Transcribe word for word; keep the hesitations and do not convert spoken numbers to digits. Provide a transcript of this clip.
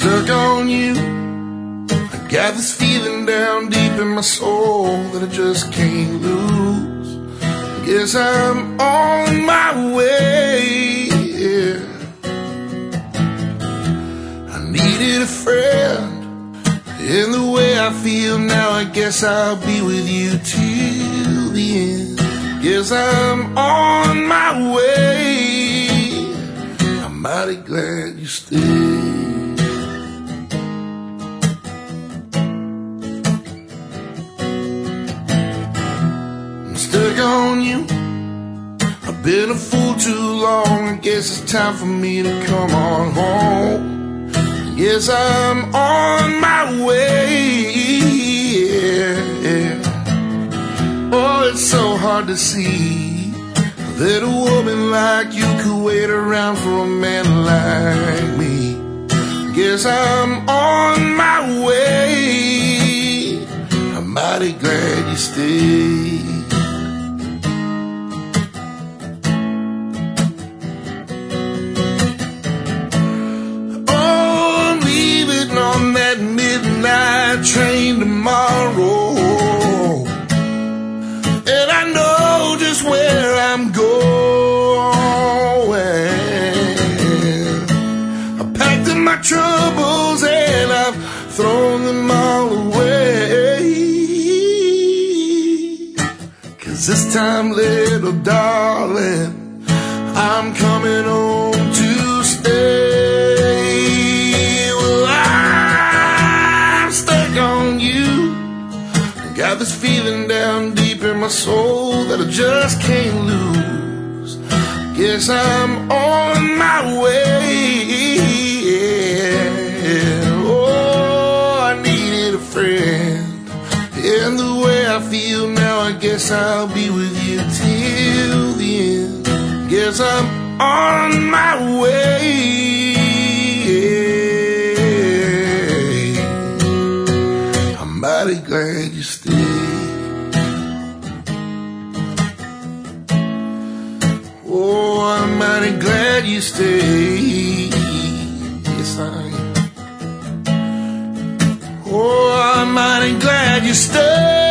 stuck on you. I got this feeling down deep in my soul that I just can't lose. Guess I'm on my way, yeah. I needed a friend, in the way I feel now, I guess I'll be with you till the end. Guess I'm on my way. I'm mighty glad you stayed. I'm stuck on you. I've been a fool too long. I guess it's time for me to come on home. Yes, I'm on my way, yeah, yeah. Oh, it's so hard to see that a woman like you could wait around for a man like me. Guess I'm on my way. I'm mighty glad you stayed. On that midnight train tomorrow, and I know just where I'm going. I packed up my troubles and I've thrown them all away. 'Cause this time, little darling, I'm coming home to stay. Got this feeling down deep in my soul that I just can't lose. Guess I'm on my way, yeah. Oh, I needed a friend, and the way I feel now, I guess I'll be with you till the end. Guess I'm on my way, yeah. I'm mighty glad you stayed. Oh, I'm mighty glad you stayed. Yes, I am. Oh, I'm mighty glad you stayed.